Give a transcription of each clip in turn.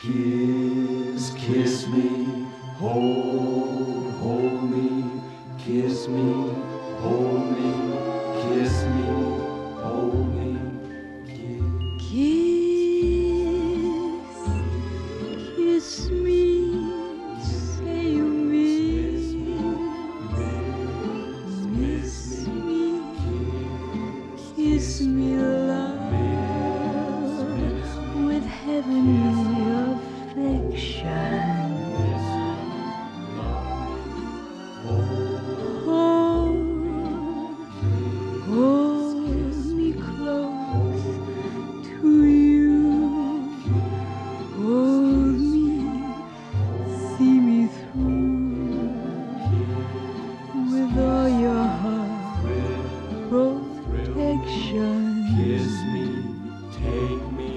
Kiss, kiss me, hold me, kiss me, hold me, kiss me, hold me, kiss. Kiss me, say you miss me, kiss me, love, with heavenly affection. Hold me close to you. Hold me, see me through with all your heart protection. Kiss me, take me,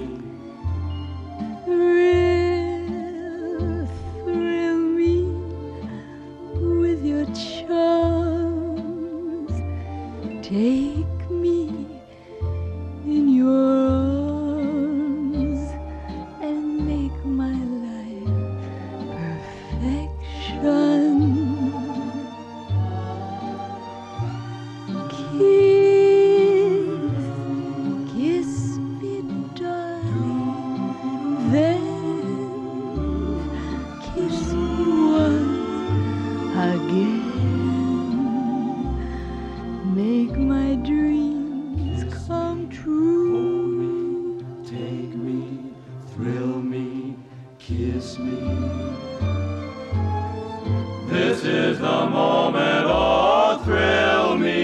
Thrill me with your charms. Take me in your arms and make my life perfection. Kiss me, darling, then kiss me once again. Make my dreams come true. take me, thrill me, kiss me. This is the moment, oh, thrill me.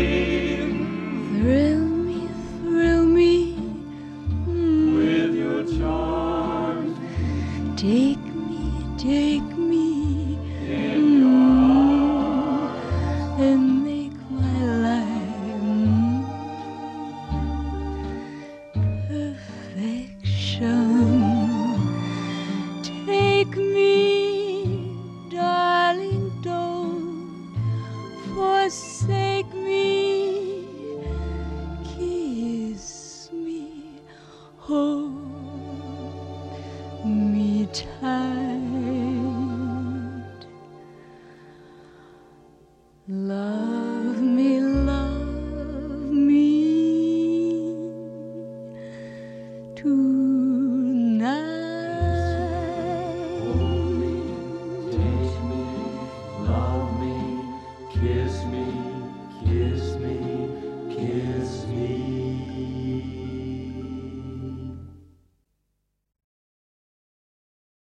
Thrill me, With your charms take me in your arms. and make my life perfection. Take me, darling, don't forsake me. Kiss me, hold me tight.